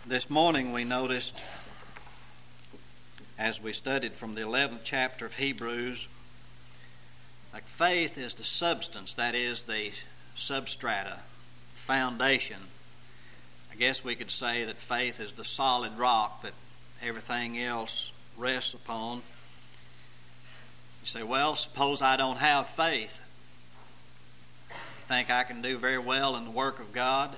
This morning we noticed, as we studied from the 11th chapter of Hebrews, like faith is the substance, that is the substrata, foundation. I guess we could say that faith is the solid rock that everything else rests upon. You say, well, suppose I don't have faith. You think I can do very well in the work of God?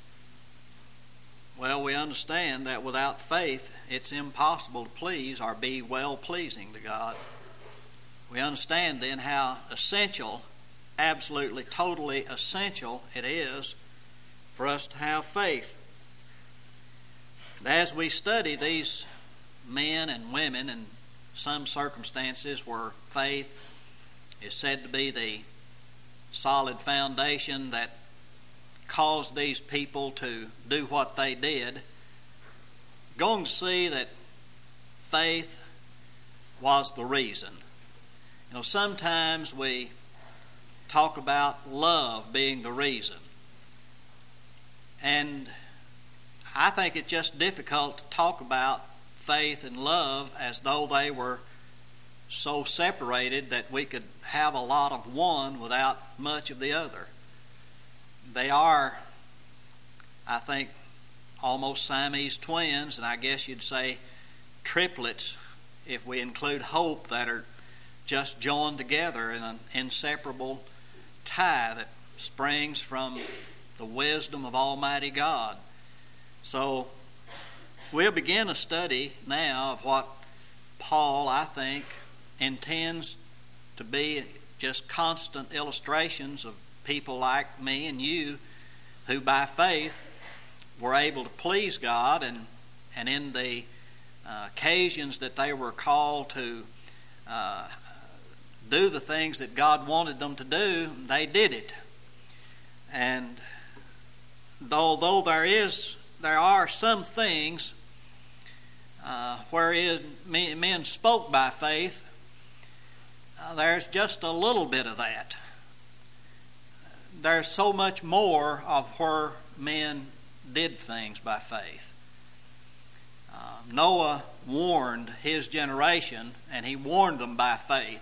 Well, we understand that without faith, it's impossible to please or be well-pleasing to God. We understand then how essential, absolutely, totally essential it is for us to have faith. And as we study these men and women in some circumstances where faith is said to be the solid foundation that caused these people to do what they did, going to see that faith was the reason. You know, sometimes we talk about love being the reason. And I think it's just difficult to talk about faith and love as though they were so separated that we could have a lot of one without much of the other. They are, I think, almost Siamese twins, and I guess you'd say triplets if we include hope, that are just joined together in an inseparable tie that springs from the wisdom of Almighty God. So we'll begin a study now of what Paul, I think, intends to be just constant illustrations of people like me and you who by faith were able to please God, and in the occasions that they were called to do the things that God wanted them to do, they did it. And although there are some things wherein men spoke by faith, there's just a little bit of that. There's so much more of where men did things by faith. Noah warned his generation, and he warned them by faith.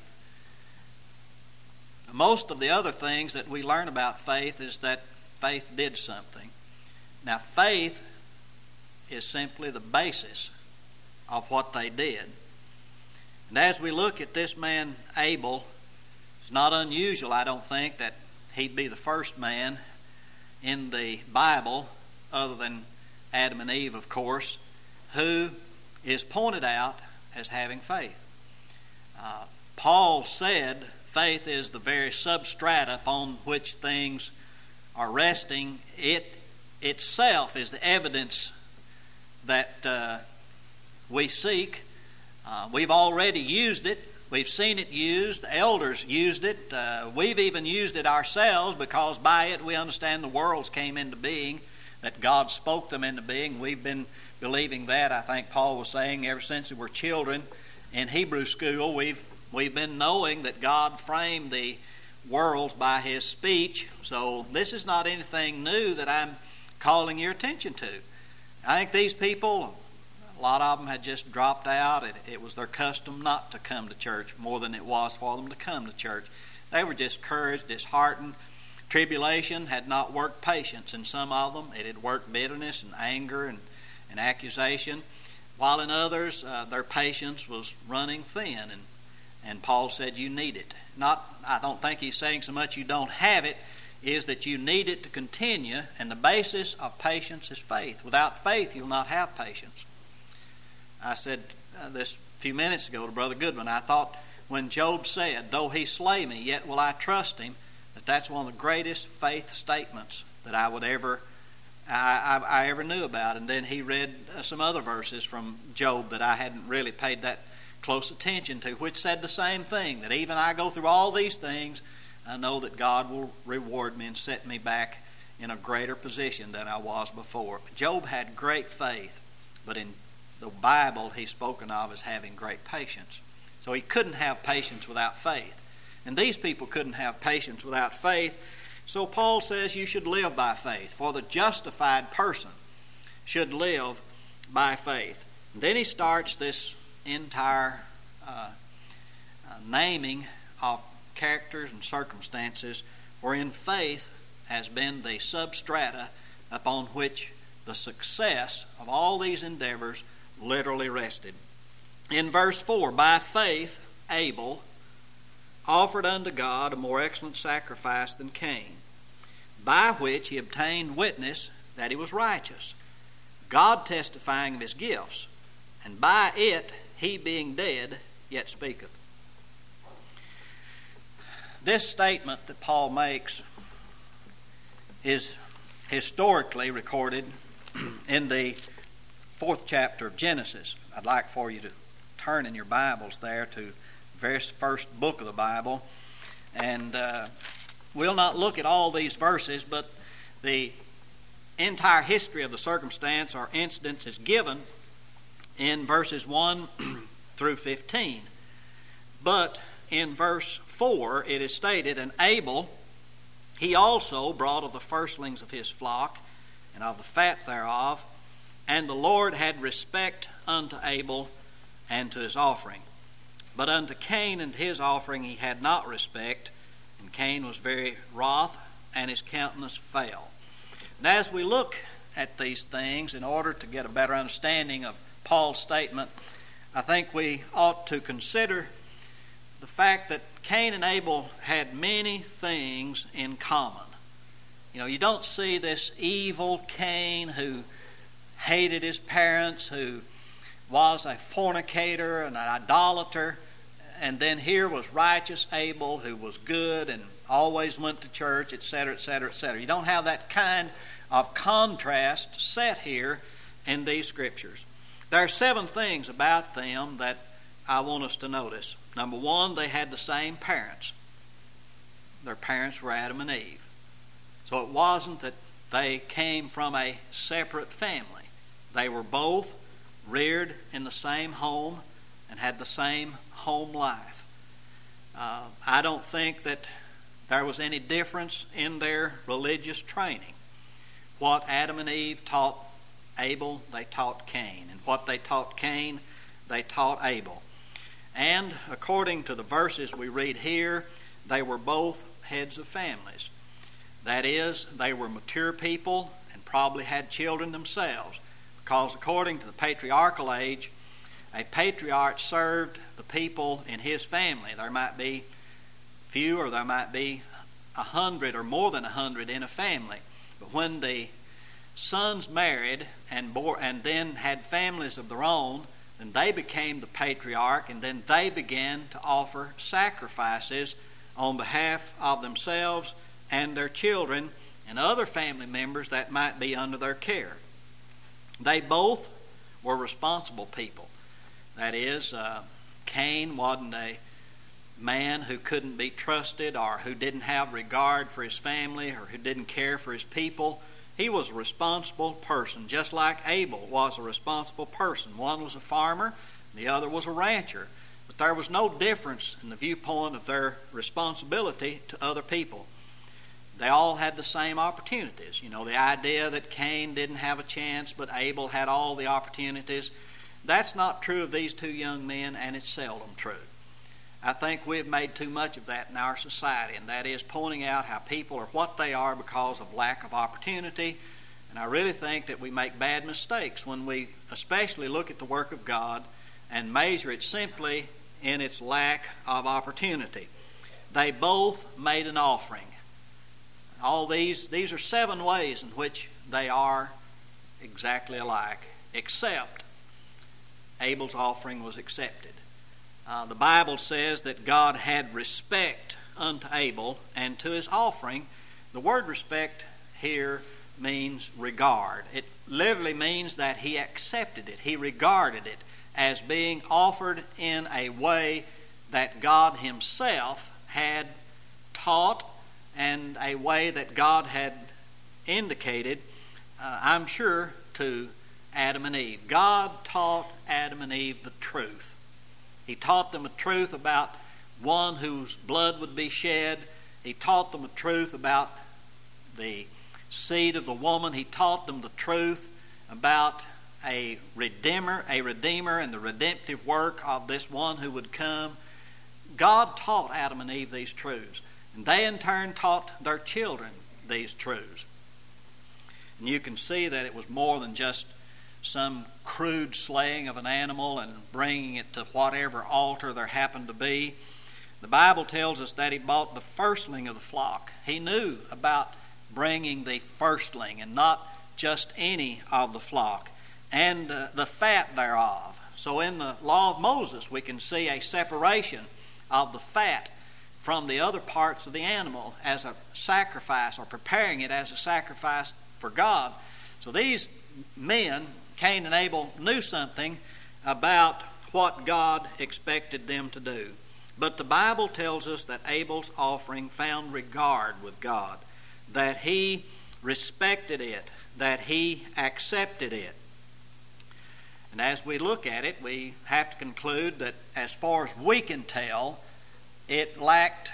Most of the other things that we learn about faith is that faith did something. Now, faith is simply the basis of what they did. And as we look at this man Abel, it's not unusual, I don't think, that he'd be the first man in the Bible, other than Adam and Eve, of course, who is pointed out as having faith. Paul said faith is the very substrata upon which things are resting. It itself is the evidence that we seek. We've already used it. We've seen it used. The elders used it. We've even used it ourselves, because by it we understand the worlds came into being, that God spoke them into being. We've been believing that, I think Paul was saying, ever since we were children in Hebrew school. We've been knowing that God framed the worlds by His speech. So this is not anything new that I'm calling your attention to. I think these people, a lot of them had just dropped out. It was their custom not to come to church more than it was for them to come to church. They were discouraged, disheartened. Tribulation had not worked patience in some of them. It had worked bitterness and anger and accusation, while in others their patience was running thin. And Paul said you need it. I don't think he's saying so much you don't have it, is that you need it to continue, and the basis of patience is faith. Without faith you'll not have patience. I said this a few minutes ago to Brother Goodman, I thought when Job said, though he slay me, yet will I trust him, that's one of the greatest faith statements that I ever knew about. And then he read some other verses from Job that I hadn't really paid that close attention to, which said the same thing, that even I go through all these things, I know that God will reward me and set me back in a greater position than I was before. Job had great faith, but in the Bible he's spoken of as having great patience. So he couldn't have patience without faith. And these people couldn't have patience without faith. So Paul says you should live by faith. For the justified person should live by faith. And then he starts this entire naming of characters and circumstances wherein faith has been the substrata upon which the success of all these endeavors literally rested. In verse 4, by faith Abel offered unto God a more excellent sacrifice than Cain, by which he obtained witness that he was righteous, God testifying of his gifts, and by it he being dead yet speaketh. This statement that Paul makes is historically recorded in the 4th chapter of Genesis. I'd like for you to turn in your Bibles there to the very first book of the Bible. And we'll not look at all these verses, but the entire history of the circumstance or incidents is given in verses 1 through 15. But in verse 4 it is stated, and Abel, he also brought of the firstlings of his flock and of the fat thereof, and the Lord had respect unto Abel and to his offering. But unto Cain and his offering he had not respect, and Cain was very wroth, and his countenance fell. And as we look at these things, in order to get a better understanding of Paul's statement, I think we ought to consider the fact that Cain and Abel had many things in common. You know, you don't see this evil Cain who hated his parents, who was a fornicator and an idolater, and then here was righteous Abel who was good and always went to church, etc., etc., etc. You don't have that kind of contrast set here in these scriptures. There are 7 things about them that I want us to notice. Number 1, they had the same parents. Their parents were Adam and Eve. So it wasn't that they came from a separate family. They were both reared in the same home and had the same home life. I don't think that there was any difference in their religious training. What Adam and Eve taught Abel, they taught Cain. And what they taught Cain, they taught Abel. And according to the verses we read here, they were both heads of families. That is, they were mature people and probably had children themselves. Because according to the patriarchal age, a patriarch served the people in his family. There might be few, or there might be 100 or more than 100 in a family. But when the sons married and then had families of their own, then they became the patriarch, and then they began to offer sacrifices on behalf of themselves and their children and other family members that might be under their care. They both were responsible people. That is, Cain wasn't a man who couldn't be trusted or who didn't have regard for his family or who didn't care for his people. He was a responsible person, just like Abel was a responsible person. One was a farmer, the other was a rancher. But there was no difference in the viewpoint of their responsibility to other people. They all had the same opportunities. You know, the idea that Cain didn't have a chance, but Abel had all the opportunities, that's not true of these 2 young men, and it's seldom true. I think we've made too much of that in our society, and that is pointing out how people are what they are because of lack of opportunity. And I really think that we make bad mistakes when we especially look at the work of God and measure it simply in its lack of opportunity. They both made an offering. All these are 7 ways in which they are exactly alike, except Abel's offering was accepted. The Bible says that God had respect unto Abel and to his offering. The word respect here means regard. It literally means that he accepted it. He regarded it as being offered in a way that God himself had taught and a way that God had indicated, I'm sure, to Adam and Eve. God taught Adam and Eve the truth. He taught them the truth about one whose blood would be shed. He taught them the truth about the seed of the woman. He taught them the truth about a redeemer, and the redemptive work of this one who would come, God taught Adam and Eve these truths. And they in turn taught their children these truths. And you can see that it was more than just some crude slaying of an animal and bringing it to whatever altar there happened to be. The Bible tells us that he bought the firstling of the flock. He knew about bringing the firstling and not just any of the flock, and the fat thereof. So in the law of Moses we can see a separation of the fat from the other parts of the animal as a sacrifice, or preparing it as a sacrifice for God. So these men, Cain and Abel, knew something about what God expected them to do. But the Bible tells us that Abel's offering found regard with God, that he respected it, that he accepted it. And as we look at it, we have to conclude that as far as we can tell, it lacked,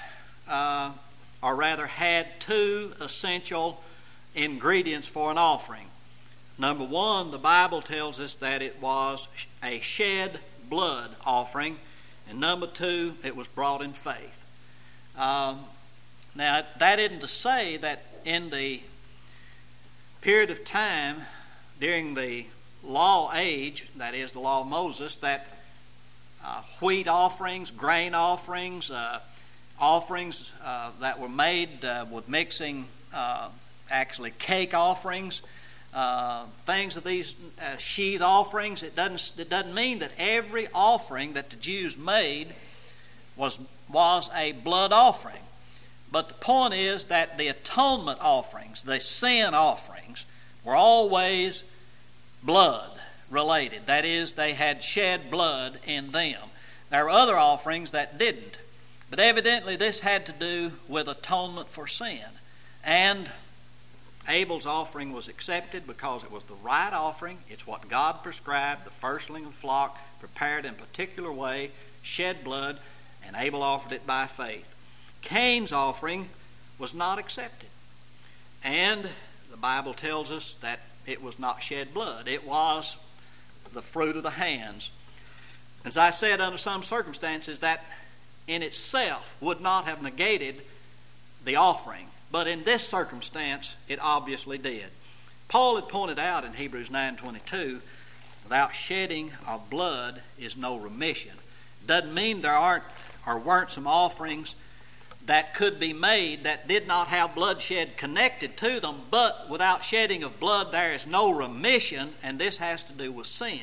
or rather had, two essential ingredients for an offering. Number one, the Bible tells us that it was a shed blood offering. And number two, it was brought in faith. Now, that isn't to say that in the period of time during the law age, that is the law of Moses, that wheat offerings, grain offerings, offerings that were made with mixing, actually cake offerings, things of these sheath offerings. It doesn't mean that every offering that the Jews made was a blood offering. But the point is that the atonement offerings, the sin offerings, were always blood related. That is, they had shed blood in them. There were other offerings that didn't. But evidently this had to do with atonement for sin. And Abel's offering was accepted because it was the right offering. It's what God prescribed, the firstling of the flock, prepared in a particular way, shed blood, and Abel offered it by faith. Cain's offering was not accepted. And the Bible tells us that it was not shed blood. It was the fruit of the hands. As I said, under some circumstances, that in itself would not have negated the offering. But in this circumstance, it obviously did. Paul had pointed out in Hebrews 9:22, without shedding of blood is no remission. Doesn't mean there aren't or weren't some offerings that could be made that did not have bloodshed connected to them, but without shedding of blood there is no remission, and this has to do with sin.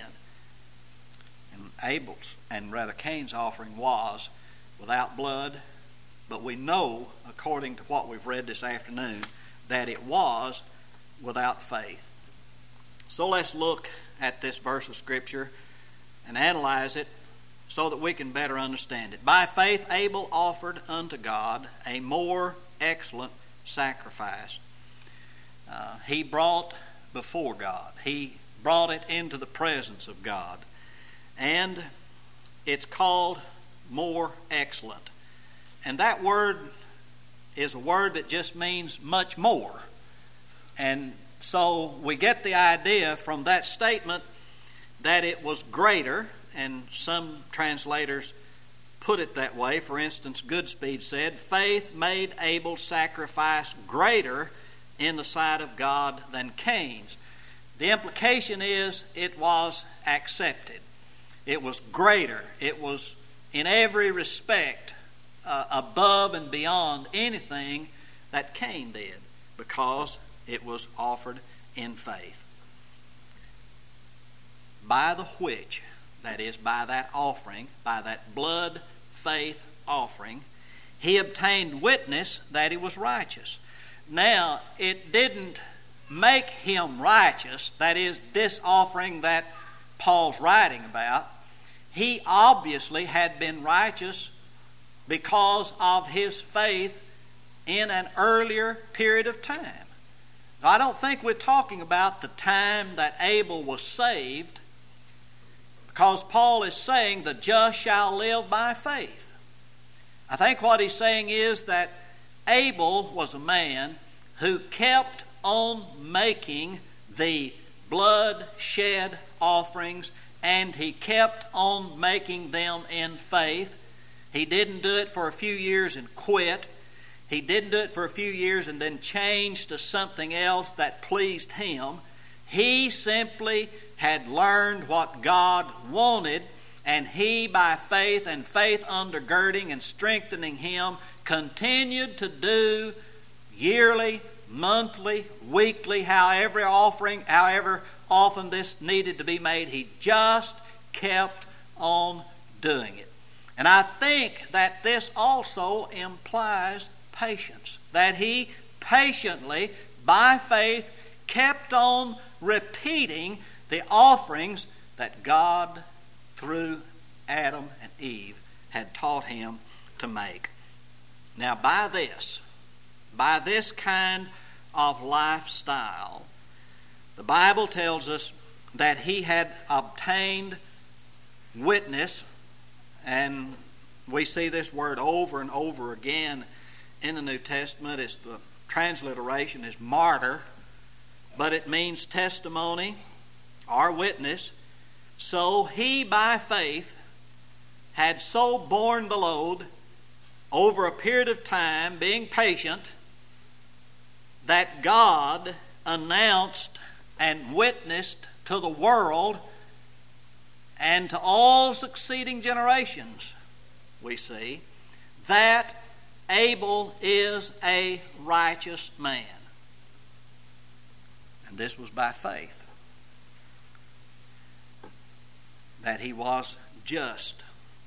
And Cain's offering was without blood, but we know, according to what we've read this afternoon, that it was without faith. So let's look at this verse of Scripture and analyze it so that we can better understand it. By faith Abel offered unto God a more excellent sacrifice. He brought before God. He brought it into the presence of God. And it's called more excellent. And that word is a word that just means much more. And so we get the idea from that statement that it was greater, and some translators put it that way. For instance, Goodspeed said, faith made Abel's sacrifice greater in the sight of God than Cain's. The implication is it was accepted. It was greater. It was in every respect above and beyond anything that Cain did, because it was offered in faith. By the which, that is, by that offering, by that blood faith offering, he obtained witness that he was righteous. Now, it didn't make him righteous, that is, this offering that Paul's writing about. He obviously had been righteous because of his faith in an earlier period of time. Now, I don't think we're talking about the time that Abel was saved, because Paul is saying the just shall live by faith. I think what he's saying is that Abel was a man who kept on making the blood-shed offerings, and he kept on making them in faith. He didn't do it for a few years and quit. He didn't do it for a few years and then change to something else that pleased him. He simply had learned what God wanted, and he, by faith and faith undergirding and strengthening him, continued to do yearly, monthly, weekly, however often this needed to be made. He just kept on doing it. And I think that this also implies patience, that he patiently, by faith, kept on repeating the offerings that God, through Adam and Eve, had taught him to make. Now, by this kind of lifestyle, the Bible tells us that he had obtained witness, and we see this word over and over again in the New Testament. It's the transliteration is martyr, but it means testimony or witness. So he, by faith, had so borne the load over a period of time, being patient, that God announced and witnessed to the world and to all succeeding generations, we see, that Abel is a righteous man. And this was by faith, that he was just.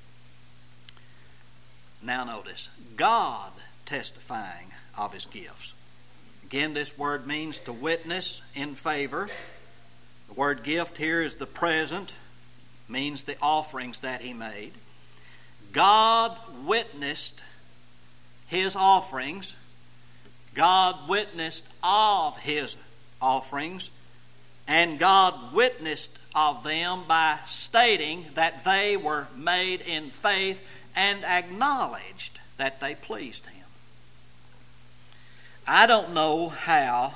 Now notice, God testifying of his gifts. Again, this word means to witness in favor. The word gift here is the present, means the offerings that he made. God witnessed his offerings. God witnessed of his offerings, and God witnessed of them by stating that they were made in faith and acknowledged that they pleased him. I don't know how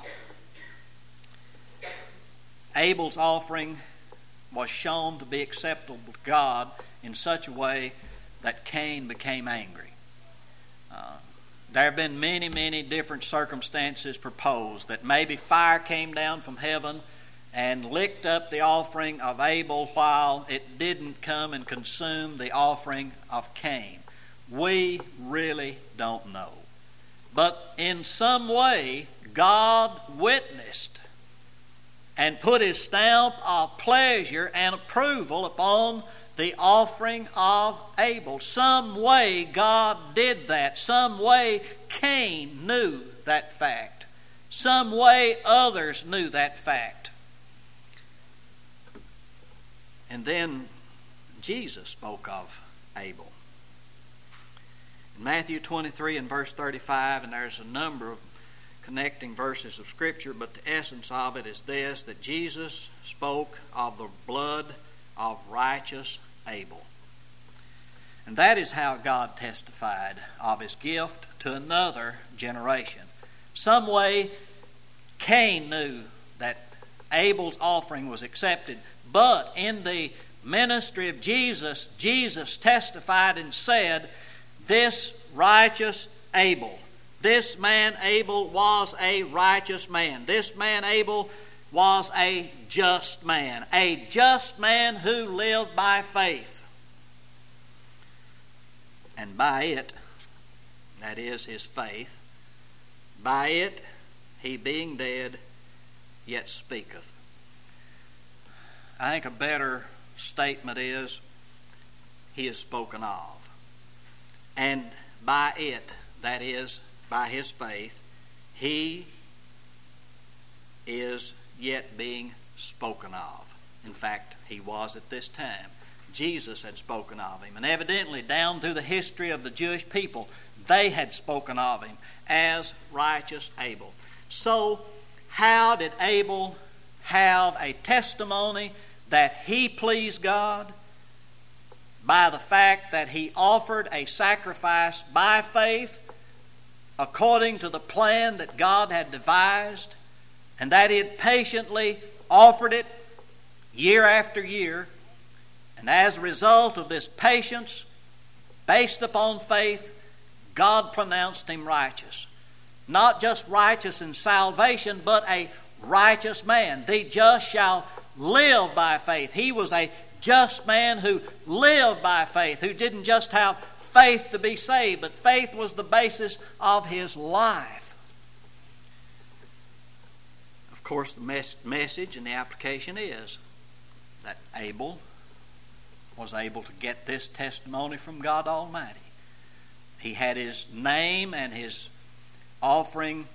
Abel's offering was shown to be acceptable to God in such a way that Cain became angry. There have been many, many different circumstances proposed, that maybe fire came down from heaven and licked up the offering of Abel while it didn't come and consume the offering of Cain. We really don't know. But in some way, God witnessed and put his stamp of pleasure and approval upon the offering of Abel. Some way God did that. Some way Cain knew that fact. Some way others knew that fact. And then Jesus spoke of Abel. In Matthew 23 and verse 35, and there's a number of connecting verses of Scripture, but the essence of it is this, that Jesus spoke of the blood of righteous Abel. And that is how God testified of his gift to another generation. Some way Cain knew that Abel's offering was accepted, but in the ministry of Jesus, Jesus testified and said, this righteous Abel, this man Abel was a righteous man. This man Abel was a just man who lived by faith. And by it, that is his faith, by it he being dead yet speaketh. I think a better statement is, he is spoken of. And by it, that is, by his faith, he is yet being spoken of. In fact, he was at this time. Jesus had spoken of him. And evidently, down through the history of the Jewish people, they had spoken of him as righteous Abel. So, how did Abel have a testimony that he pleased God? By the fact that he offered a sacrifice by faith according to the plan that God had devised, and that he had patiently offered it year after year. And as a result of this patience, based upon faith, God pronounced him righteous. Not just righteous in salvation, but a righteous man. The just shall live by faith. He was a just man who lived by faith, who didn't just have faith to be saved, but faith was the basis of his life. Of course, the message and the application is that Abel was able to get this testimony from God Almighty. He had his name and his offering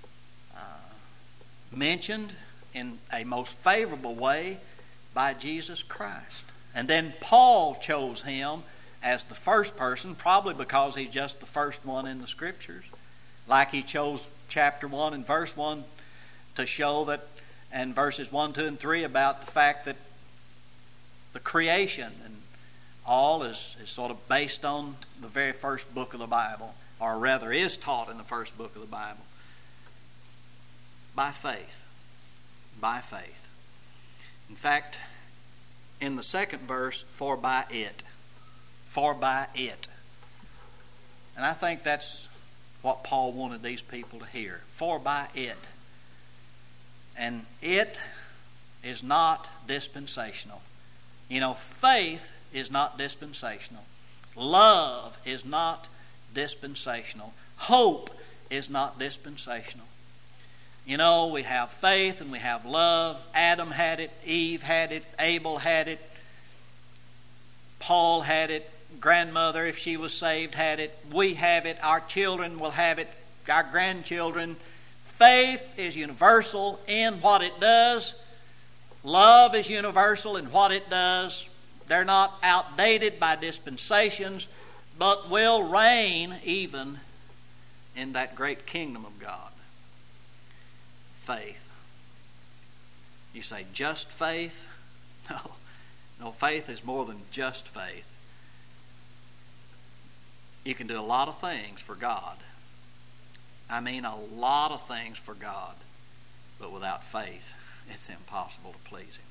mentioned in a most favorable way by Jesus Christ. And then Paul chose him as the first person, probably because he's just the first one in the Scriptures. Like he chose chapter 1 and verse 1 to show that, and verses 1, 2, and 3 about the fact that the creation and all is sort of based on the very first book of the Bible, or rather is taught in the first book of the Bible. By faith. By faith. In fact, in the second verse, for by it. For by it. And I think that's what Paul wanted these people to hear. For by it. And it is not dispensational. You know, faith is not dispensational. Love is not dispensational. Hope is not dispensational. You know, we have faith and we have love. Adam had it, Eve had it, Abel had it, Paul had it, grandmother, if she was saved, had it. We have it, our children will have it, our grandchildren. Faith is universal in what it does. Love is universal in what it does. They're not outdated by dispensations, but will reign even in that great kingdom of God. Faith. You say just faith? No, faith is more than just faith. You can do a lot of things for God. I mean a lot of things for God. But without faith, it's impossible to please him.